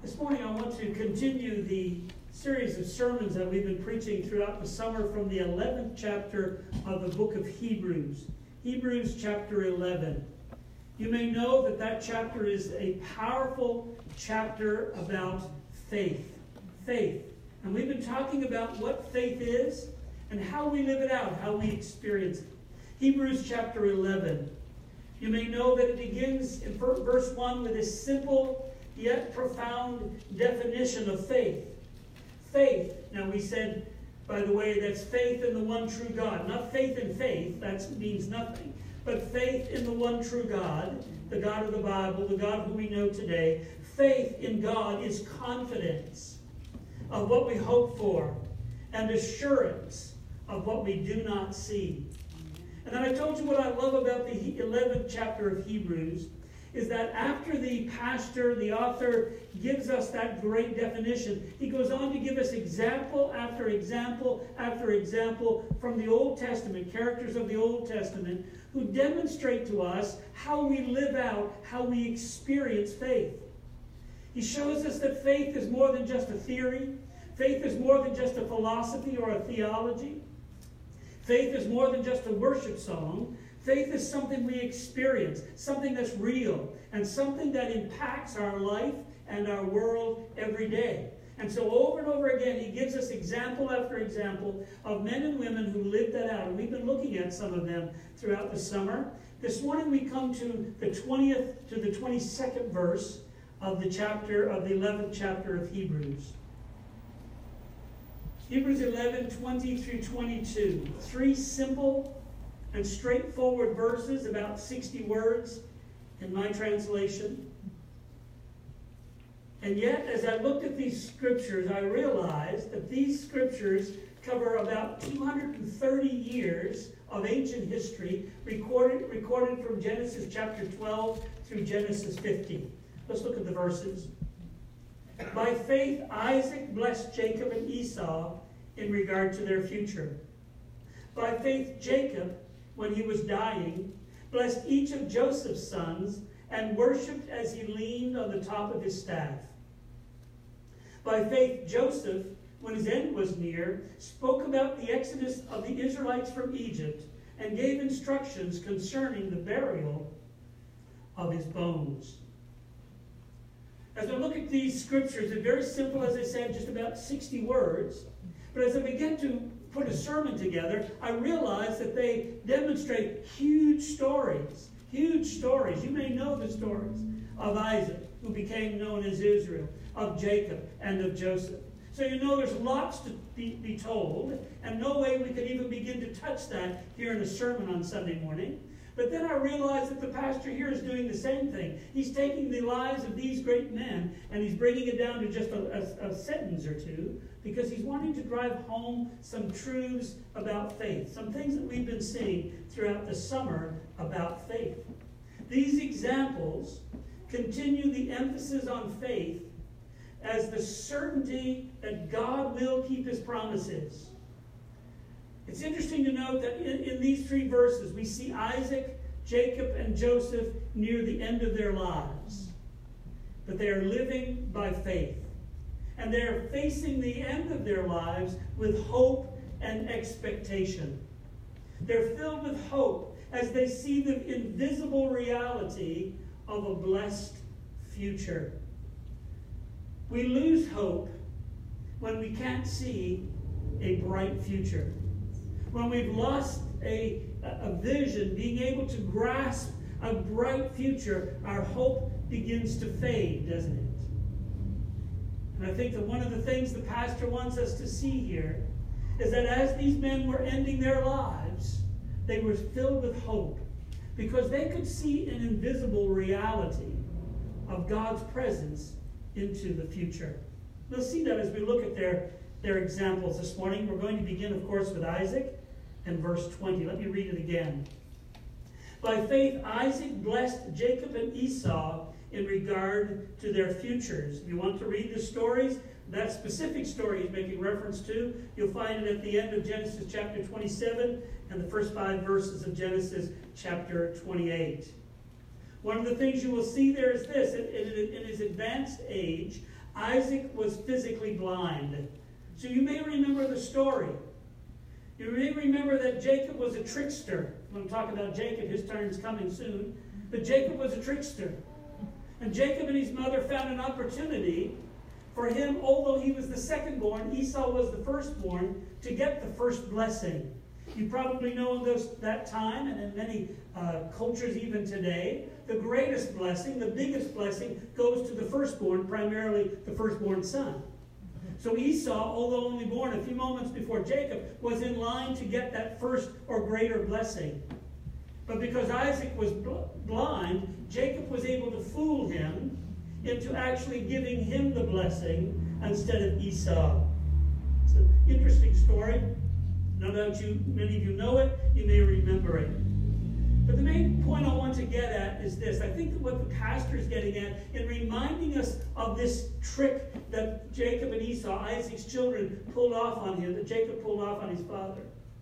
This morning I want to continue the series of sermons that we've been preaching throughout the summer from the 11th chapter of the book of Hebrews. Hebrews chapter 11. You may know that that chapter is a powerful chapter about faith. Faith. And we've been talking about what faith is and how we live it out, how we experience it. Hebrews chapter 11. You may know that it begins in verse 1 with a simple yet profound definition of faith. Faith, now we said, by the way, that's faith in the one true God. Not faith in faith, that means nothing. But faith in the one true God, the God of the Bible, the God who we know today. Faith in God is confidence of what we hope for and assurance of what we do not see. And then I told you what I love about the 11th chapter of Hebrews is that after the pastor, the author, gives us that great definition, he goes on to give us example after example after example from the Old Testament, characters of the Old Testament, who demonstrate to us how we live out, how we experience faith. He shows us that faith is more than just a theory. Faith is more than just a philosophy or a theology. Faith is more than just a worship song. Faith is something we experience, something that's real, and something that impacts our life and our world every day. And so over and over again, he gives us example after example of men and women who lived that out. And we've been looking at some of them throughout the summer. This morning we come to the 20th to the 22nd verse of the 11th chapter of Hebrews. Hebrews 11, 20 through 22. Three simple and straightforward verses, about 60 words in my translation. And yet, as I looked at these scriptures, I realized that these scriptures cover about 230 years of ancient history, recorded from Genesis chapter 12 through Genesis 50. Let's look at the verses. By faith, Isaac blessed Jacob and Esau in regard to their future. By faith, Jacob, when he was dying, blessed each of Joseph's sons and worshipped as he leaned on the top of his staff. By faith, Joseph, when his end was near, spoke about the exodus of the Israelites from Egypt and gave instructions concerning the burial of his bones. As I look at these scriptures, they're very simple, as I said, just about 60 words. But as I begin to put a sermon together, I realize that they demonstrate huge stories. Huge stories. You may know the stories of Isaac, who became known as Israel, of Jacob, and of Joseph. So you know there's lots to be told, and no way we could even begin to touch that here in a sermon on Sunday morning. But then I realized that the pastor here is doing the same thing. He's taking the lives of these great men and he's bringing it down to just a sentence or two, because he's wanting to drive home some truths about faith, some things that we've been seeing throughout the summer about faith. These examples continue the emphasis on faith as the certainty that God will keep his promises. It's interesting to note that in these three verses, we see Isaac, Jacob, and Joseph near the end of their lives. But they are living by faith. And they are facing the end of their lives with hope and expectation. They're filled with hope as they see the invisible reality of a blessed future. We lose hope when we can't see a bright future. When we've lost a vision, being able to grasp a bright future, our hope begins to fade, doesn't it? And I think that one of the things the pastor wants us to see here is that as these men were ending their lives, they were filled with hope because they could see an invisible reality of God's presence into the future. We'll see that as we look at their examples this morning. We're going to begin, of course, with Isaac. And verse 20. Let me read it again. By faith, Isaac blessed Jacob and Esau in regard to their futures. If you want to read the stories, that specific story he's making reference to, you'll find it at the end of Genesis chapter 27 and the first 5 verses of Genesis chapter 28. One of the things you will see there is this. In his advanced age, Isaac was physically blind. So you may remember the story. You may remember that Jacob was a trickster. When I'm talking about Jacob, his turn's coming soon. But Jacob was a trickster. And Jacob and his mother found an opportunity for him, although he was the second-born, Esau was the firstborn, to get the first blessing. You probably know in that time, and in many cultures even today, the greatest blessing, the biggest blessing, goes to the firstborn, primarily the firstborn son. So Esau, although only born a few moments before Jacob, was in line to get that first or greater blessing. But because Isaac was blind, Jacob was able to fool him into actually giving him the blessing instead of Esau. It's an interesting story. No doubt many of you know it. You may remember it. But the main point I want to get at is this. I think that what the pastor is getting at in reminding us of this trick that Jacob and Esau, Isaac's children, pulled off on him, that Jacob pulled off on his father,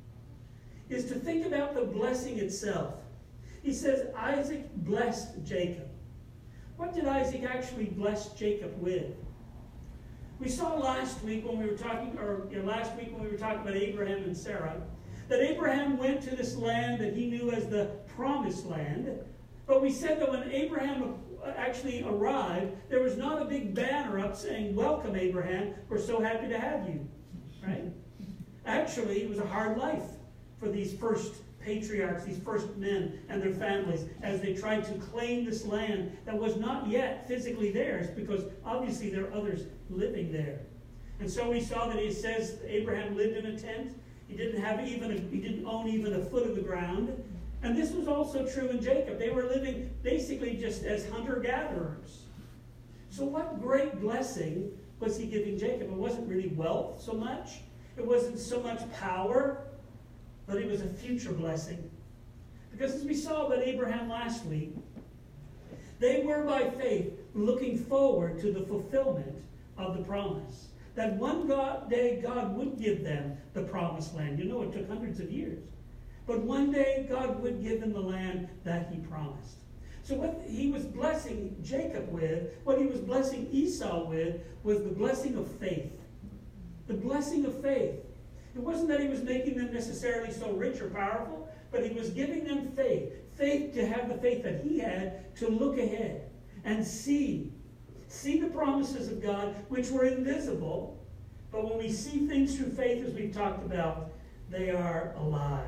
is to think about the blessing itself. He says Isaac blessed Jacob. What did Isaac actually bless Jacob with? We saw last week when we were talking about Abraham and Sarah, that Abraham went to this land that he knew as the promised land. But we said that when Abraham actually arrived, there was not a big banner up saying, "Welcome, Abraham, we're so happy to have you." Right? Actually, it was a hard life for these first patriarchs, these first men and their families, as they tried to claim this land that was not yet physically theirs, because obviously there are others living there. And so we saw that it says Abraham lived in a tent. He didn't own even a foot of the ground. And this was also true in Jacob. They were living basically just as hunter-gatherers. So what great blessing was he giving Jacob? It wasn't really wealth so much. It wasn't so much power, but it was a future blessing. Because as we saw about Abraham last week, they were by faith looking forward to the fulfillment of the promise. That one day God would give them the promised land. You know, it took hundreds of years. But one day God would give them the land that he promised. So what he was blessing Jacob with, what he was blessing Esau with, was the blessing of faith. The blessing of faith. It wasn't that he was making them necessarily so rich or powerful, but he was giving them faith. Faith to have the faith that he had to look ahead and see the promises of God, which were invisible. But when we see things through faith, as we've talked about, they are alive.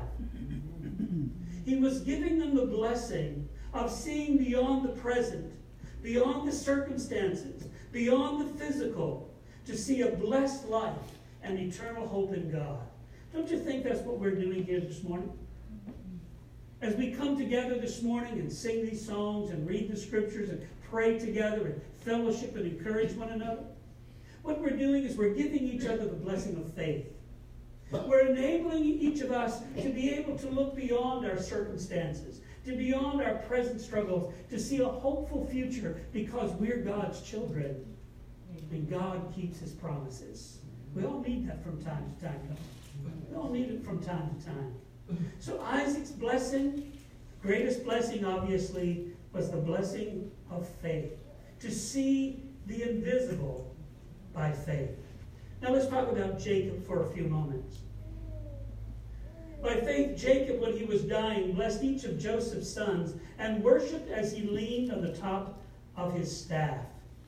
He was giving them the blessing of seeing beyond the present, beyond the circumstances, beyond the physical, to see a blessed life and eternal hope in God. Don't you think that's what we're doing here this morning? As we come together this morning and sing these songs and read the scriptures and pray together and fellowship and encourage one another, what we're doing is we're giving each other the blessing of faith. We're enabling each of us to be able to look beyond our circumstances, to beyond our present struggles, to see a hopeful future because we're God's children. And God keeps his promises. We all need that from time to time, don't we? We all need it from time to time. So Isaac's blessing, greatest blessing obviously, was the blessing of faith. To see the invisible by faith. Now let's talk about Jacob for a few moments. By faith, Jacob, when he was dying, blessed each of Joseph's sons and worshipped as he leaned on the top of his staff.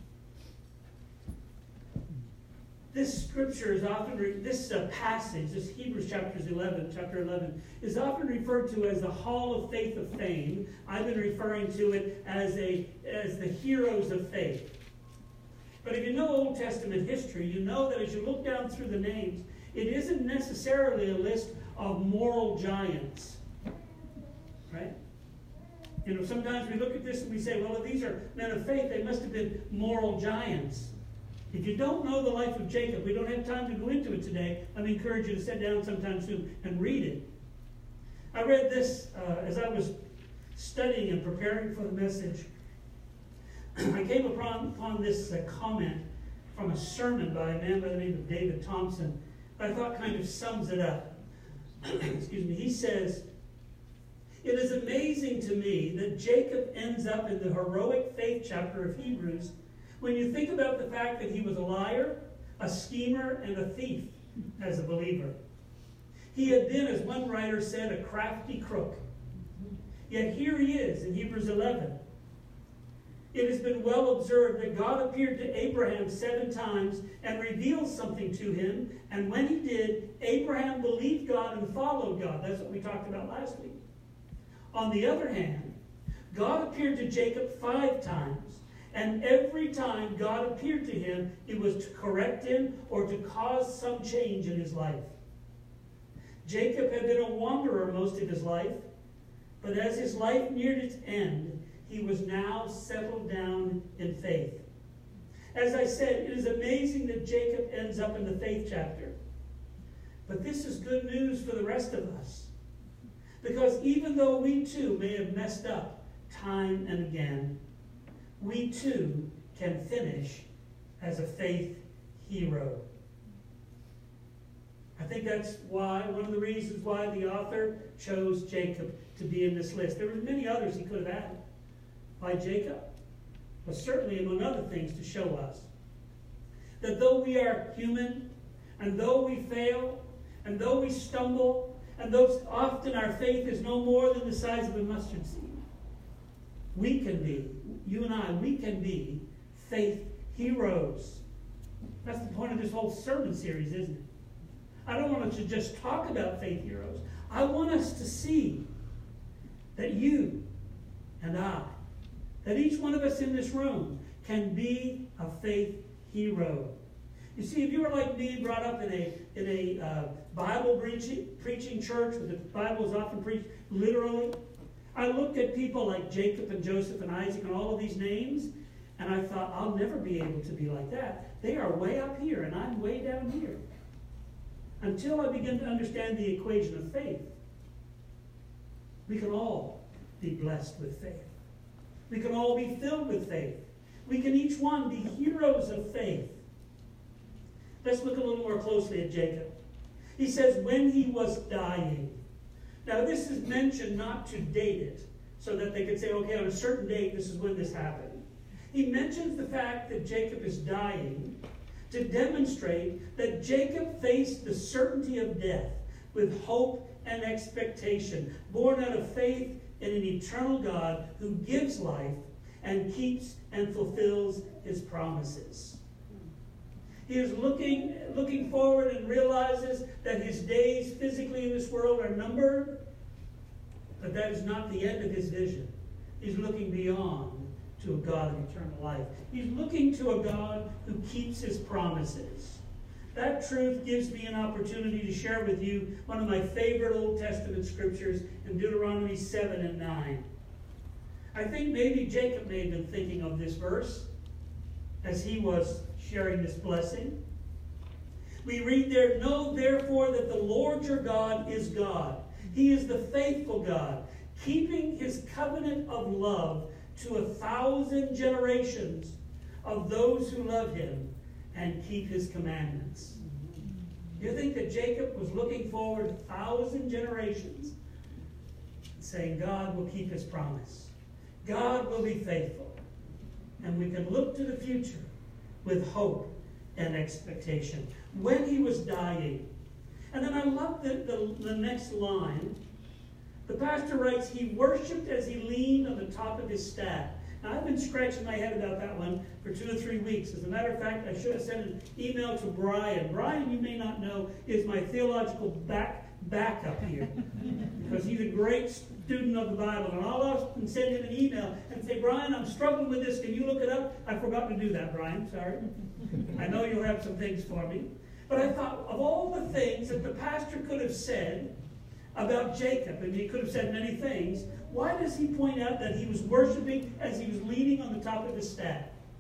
This scripture is often, this passage, this Hebrews chapter 11, is often referred to as the Hall of Faith of Fame. I've been referring to it as the heroes of faith. But if you know Old Testament history, you know that as you look down through the names, it isn't necessarily a list of moral giants. Right? You know, sometimes we look at this and we say, well, if these are men of faith, they must have been moral giants. If you don't know the life of Jacob, we don't have time to go into it today. Let me encourage you to sit down sometime soon and read it. I read this as I was studying and preparing for the message. I came upon this comment from a sermon by a man by the name of David Thompson that I thought kind of sums it up. Excuse me. He says, "It is amazing to me that Jacob ends up in the heroic faith chapter of Hebrews When you think about the fact that he was a liar, a schemer, and a thief as a believer. He had been, as one writer said, a crafty crook. Yet here he is in Hebrews 11. It has been well observed that God appeared to Abraham 7 times and revealed something to him. And when he did, Abraham believed God and followed God. That's what we talked about last week. On the other hand, God appeared to Jacob 5 times. And every time God appeared to him, it was to correct him or to cause some change in his life. Jacob had been a wanderer most of his life. But as his life neared its end, he was now settled down in faith. As I said, it is amazing that Jacob ends up in the faith chapter. But this is good news for the rest of us. Because even though we too may have messed up time and again, we too can finish as a faith hero. I think that's why, one of the reasons why the author chose Jacob to be in this list. There were many others he could have added. Why Jacob? But certainly, among other things, to show us that though we are human, and though we fail, and though we stumble, and though often our faith is no more than the size of a mustard seed, we can be, you and I, we can be faith heroes. That's the point of this whole sermon series, isn't it? I don't want us to just talk about faith heroes. I want us to see that you and I, that each one of us in this room can be a faith hero. You see, if you were like me, brought up in a Bible preaching church where the Bible is often preached literally, I looked at people like Jacob and Joseph and Isaac and all of these names, and I thought, I'll never be able to be like that. They are way up here, and I'm way down here. Until I begin to understand the equation of faith, we can all be blessed with faith. We can all be filled with faith. We can each one be heroes of faith. Let's look a little more closely at Jacob. He says, when he was dying. Now, this is mentioned not to date it, so that they could say, okay, on a certain date, this is when this happened. He mentions the fact that Jacob is dying to demonstrate that Jacob faced the certainty of death with hope and expectation, born out of faith in an eternal God who gives life and keeps and fulfills his promises. He is looking forward and realizes that his days physically in this world are numbered, but that is not the end of his vision. He's looking beyond to a God of eternal life. He's looking to a God who keeps his promises. That truth gives me an opportunity to share with you one of my favorite Old Testament scriptures in Deuteronomy 7 and 9. I think maybe Jacob may have been thinking of this verse as he was sharing this blessing. We read there, know therefore that the Lord your God is God. He is the faithful God, keeping his covenant of love to 1,000 generations of those who love him and keep his commandments. You think that Jacob was looking forward 1,000 generations saying God will keep his promise. God will be faithful. And we can look to the future with hope and expectation. When he was dying. And then I love the next line. The pastor writes, he worshipped as he leaned on the top of his staff. Now, I've been scratching my head about that one for 2 or 3 weeks. As a matter of fact, I should have sent an email to Brian. Brian, you may not know, is my theological backup here. Because he's a great student of the Bible. And I'll often send him an email and say, Brian, I'm struggling with this. Can you look it up? I forgot to do that, Brian. Sorry. I know you'll have some things for me. But I thought, of all the things that the pastor could have said about Jacob, and he could have said many things, why does he point out that he was worshiping as he was leaning on the top of his staff?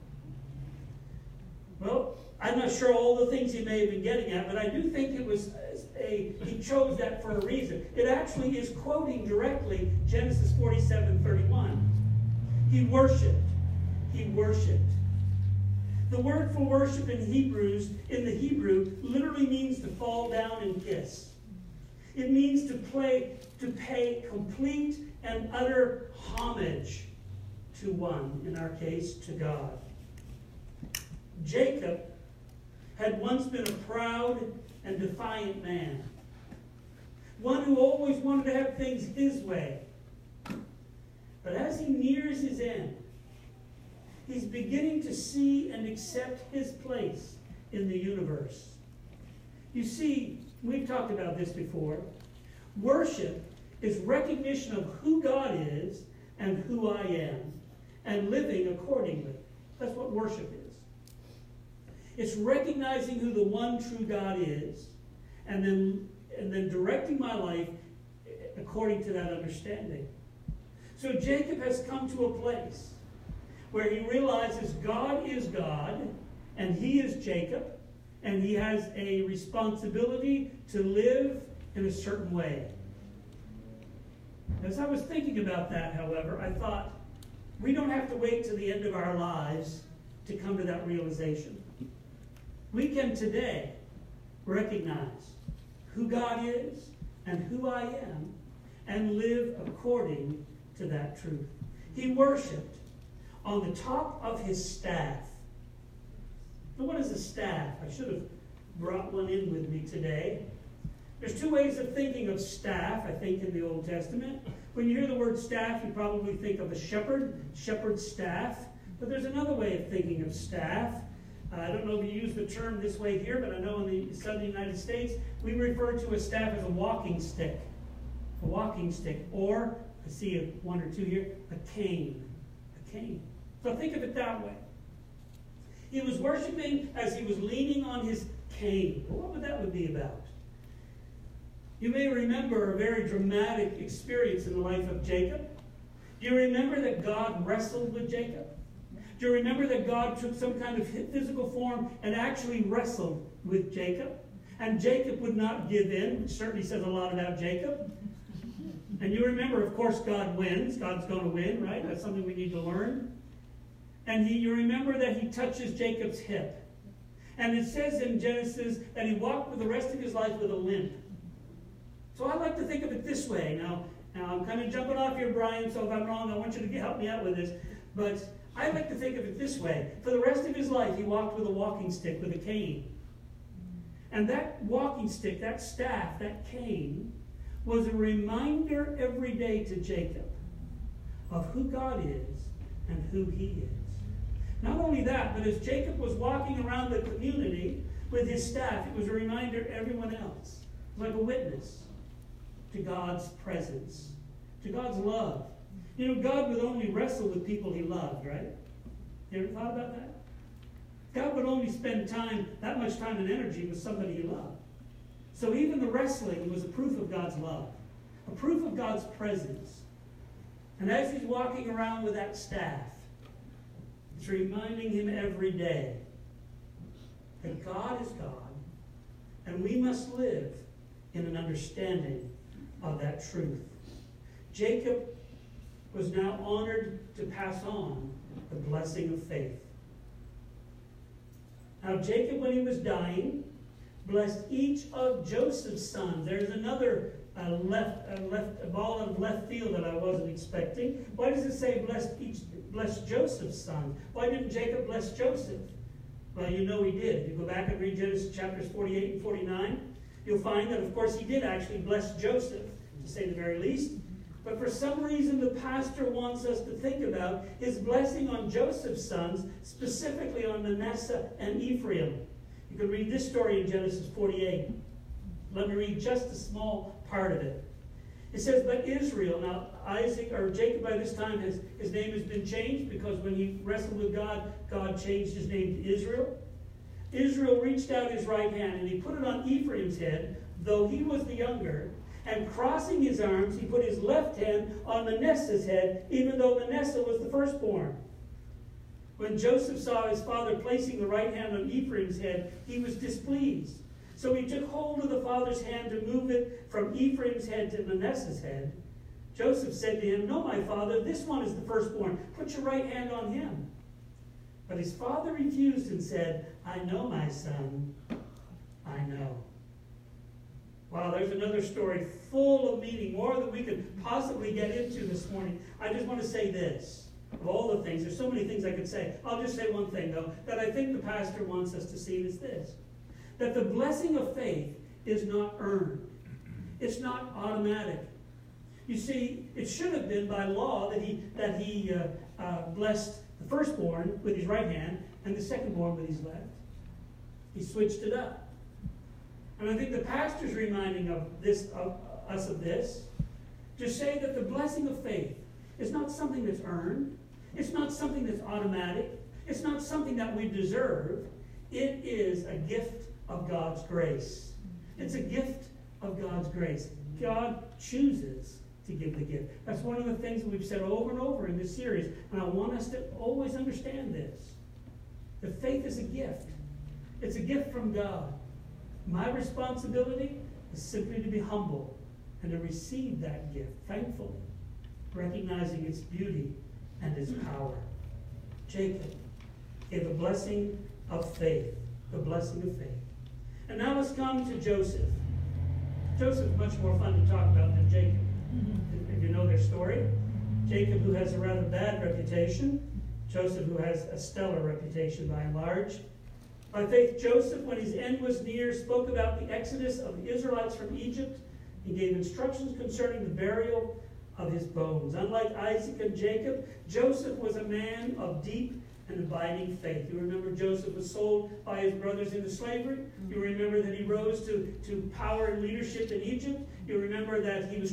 Well, I'm not sure all the things he may have been getting at, but I do think it was he chose that for a reason. It actually is quoting directly Genesis 47:31. He worshipped. He worshipped. The word for worship in the Hebrew, literally means to fall down and kiss. It means to pay complete and utter homage to one, in our case, to God. Jacob had once been a proud and defiant man, one who always wanted to have things his way. But as he nears his end, he's beginning to see and accept his place in the universe. You see, we've talked about this before. Worship is recognition of who God is and who I am, and living accordingly. That's what worship is. It's recognizing who the one true God is, and then directing my life according to that understanding. So Jacob has come to a place where he realizes God is God, and he is Jacob, and he has a responsibility to live in a certain way. As I was thinking about that, however, I thought, we don't have to wait to the end of our lives to come to that realization. We can today recognize who God is and who I am and live according to that truth. He worshipped on the top of his staff. Now, what is a staff? I should have brought one in with me today. There's two ways of thinking of staff, I think, in the Old Testament. When you hear the word staff, you probably think of a shepherd's staff. But there's another way of thinking of staff. I don't know if you use the term this way here, but I know in the southern United States, we refer to a staff as a walking stick. A walking stick. Or, I see one or two here, a cane. A cane. So think of it that way. He was worshiping as he was leaning on his cane. Well, what would be about? You may remember a very dramatic experience in the life of Jacob. Do you remember that God wrestled with Jacob? Do you remember that God took some kind of physical form and actually wrestled with Jacob? And Jacob would not give in, which certainly says a lot about Jacob. And you remember, of course, God wins. God's going to win, right? That's something we need to learn. And you remember that he touches Jacob's hip. And it says in Genesis that he walked for the rest of his life with a limp. So I like to think of it this way. Now I'm kind of jumping off here, Brian, so if I'm wrong, I want you to help me out with this. But I like to think of it this way. For the rest of his life, he walked with a walking stick, with a cane. And that walking stick, that staff, that cane, was a reminder every day to Jacob of who God is and who he is. Not only that, but as Jacob was walking around the community with his staff, it was a reminder to everyone else, like a witness to God's presence, to God's love. You know, God would only wrestle with people he loved, right? You ever thought about that? God would only spend that much time and energy with somebody he loved. So even the wrestling was a proof of God's love, a proof of God's presence. And as he's walking around with that staff, it's reminding him every day that God is God, and we must live in an understanding of that truth. Jacob was now honored to pass on the blessing of faith. Now Jacob, when he was dying, blessed each of Joseph's sons. There's another a ball of left field that I wasn't expecting. Why does it say bless Joseph's son? Why didn't Jacob bless Joseph? Well, you know he did. If you go back and read Genesis chapters 48 and 49, you'll find that, of course, he did actually bless Joseph, to say the very least. But for some reason, the pastor wants us to think about his blessing on Joseph's sons, specifically on Manasseh and Ephraim. You can read this story in Genesis 48. Let me read just a small part of it. It says, but Israel, now Jacob by this time, his name has been changed because when he wrestled with God, God changed his name to Israel. Israel reached out his right hand and he put it on Ephraim's head, though he was the younger. And crossing his arms, he put his left hand on Manasseh's head, even though Manasseh was the firstborn. When Joseph saw his father placing the right hand on Ephraim's head, he was displeased. So he took hold of the father's hand to move it from Ephraim's head to Manasseh's head. Joseph said to him, no, my father, this one is the firstborn. Put your right hand on him. But his father refused and said, I know, my son, I know. Wow, there's another story full of meaning, more than we could possibly get into this morning. I just want to say this. of all the things. There's so many things I could say. I'll just say one thing, though, that I think the pastor wants us to see is this. That the blessing of faith is not earned. It's not automatic. You see, it should have been by law that he blessed the firstborn with his right hand and the secondborn with his left. He switched it up. And I think the pastor's reminding us of this, to say that the blessing of faith is not something that's earned. It's not something that's automatic. It's not something that we deserve. It is a gift of God's grace. It's a gift of God's grace. God chooses to give the gift. That's one of the things that we've said over and over in this series, and I want us to always understand this. That faith is a gift. It's a gift from God. My responsibility is simply to be humble and to receive that gift thankfully, recognizing its beauty and its power. Jacob gave a blessing of faith, the blessing of faith. And now let's come to Joseph. Joseph's much more fun to talk about than Jacob. If you know their story. Jacob, who has a rather bad reputation. Joseph, who has a stellar reputation by and large. By faith, Joseph, when his end was near, spoke about the exodus of the Israelites from Egypt and gave instructions concerning the burial of his bones. Unlike Isaac and Jacob, Joseph was a man of deep and abiding faith. You remember Joseph was sold by his brothers into slavery. You remember that he rose to power and leadership in Egypt. You remember that he was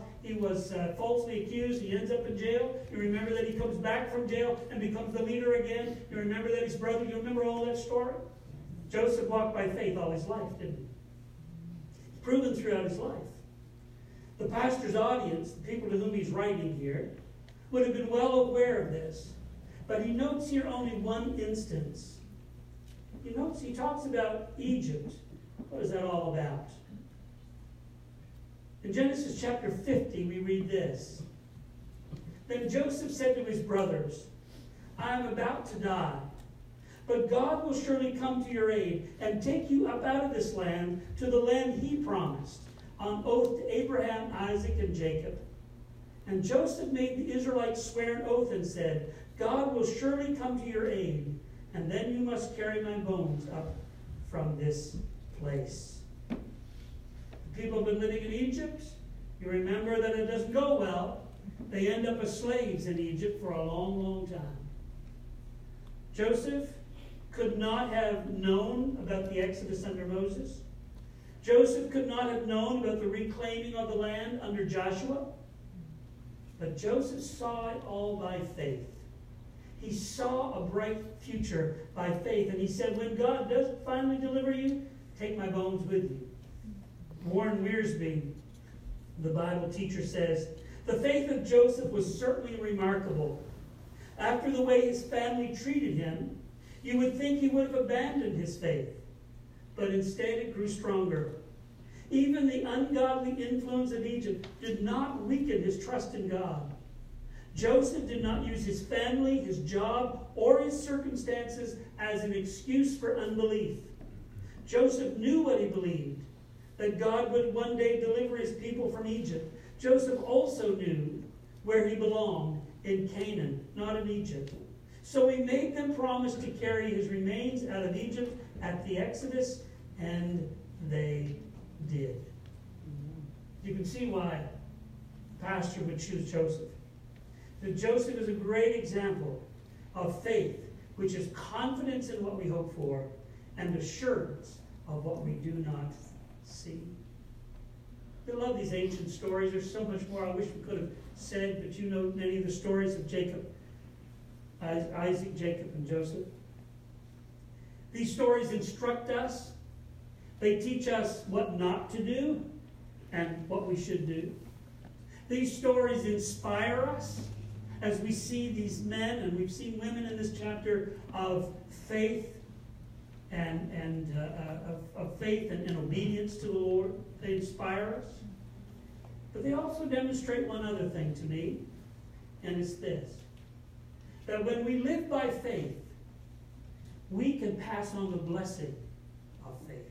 falsely accused. He ends up in jail. You remember that he comes back from jail and becomes the leader again. You remember that his brother, you remember all that story? Joseph walked by faith all his life, didn't he? It's proven throughout his life. The pastor's audience, the people to whom he's writing here, would have been well aware of this. But he notes here only one instance. He talks about Egypt. What is that all about? In Genesis chapter 50, we read this. Then Joseph said to his brothers, I am about to die, but God will surely come to your aid and take you up out of this land to the land he promised, on oath to Abraham, Isaac, and Jacob. And Joseph made the Israelites swear an oath and said, God will surely come to your aid, and then you must carry my bones up from this place. The people have been living in Egypt. You remember that it doesn't go well. They end up as slaves in Egypt for a long, long time. Joseph could not have known about the Exodus under Moses. Joseph could not have known about the reclaiming of the land under Joshua. But Joseph saw it all by faith. He saw a bright future by faith. And he said, when God does finally deliver you, take my bones with you. Warren Wiersbe, the Bible teacher, says, the faith of Joseph was certainly remarkable. After the way his family treated him, you would think he would have abandoned his faith. But instead it grew stronger. Even the ungodly influence of Egypt did not weaken his trust in God. Joseph did not use his family, his job, or his circumstances as an excuse for unbelief. Joseph knew what he believed, that God would one day deliver his people from Egypt. Joseph also knew where he belonged, in Canaan, not in Egypt. So he made them promise to carry his remains out of Egypt at the Exodus, and they did. You can see why the pastor would choose Joseph. That Joseph is a great example of faith, which is confidence in what we hope for and assurance of what we do not see. We love these ancient stories. There's so much more I wish we could have said, but you know many of the stories of Jacob, Isaac, Jacob, and Joseph. These stories instruct us. They teach us what not to do and what we should do. These stories inspire us as we see these men, and we've seen women in this chapter, of faith and obedience to the Lord. They inspire us. But they also demonstrate one other thing to me, and it's this. That when we live by faith, we can pass on the blessing of faith.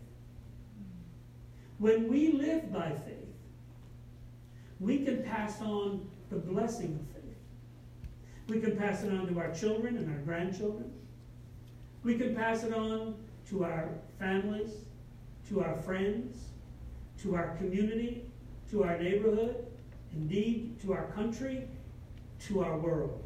When we live by faith, we can pass on the blessing of faith. We can pass it on to our children and our grandchildren. We can pass it on to our families, to our friends, to our community, to our neighborhood, indeed to our country, to our world.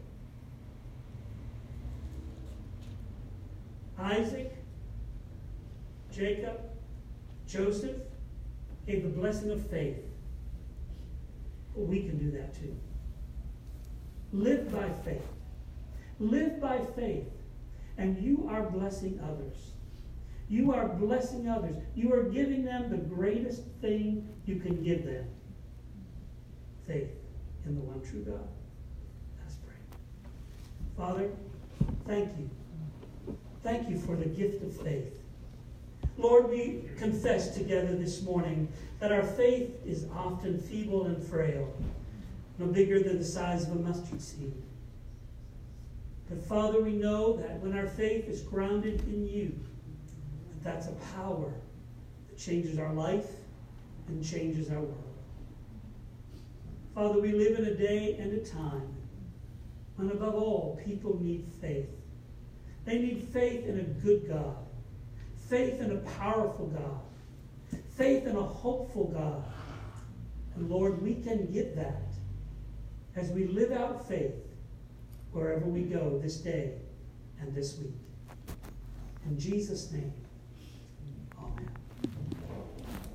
Isaac, Jacob, Joseph gave the blessing of faith. Well, we can do that too. Live by faith. Live by faith. And you are blessing others. You are blessing others. You are giving them the greatest thing you can give them. Faith in the one true God. Let's pray. Father, thank you. Thank you for the gift of faith. Lord, we confess together this morning that our faith is often feeble and frail, no bigger than the size of a mustard seed. But Father, we know that when our faith is grounded in you, that's a power that changes our life and changes our world. Father, we live in a day and a time when above all, people need faith. They need faith in a good God, faith in a powerful God, faith in a hopeful God. And Lord, we can get that as we live out faith wherever we go this day and this week. In Jesus' name.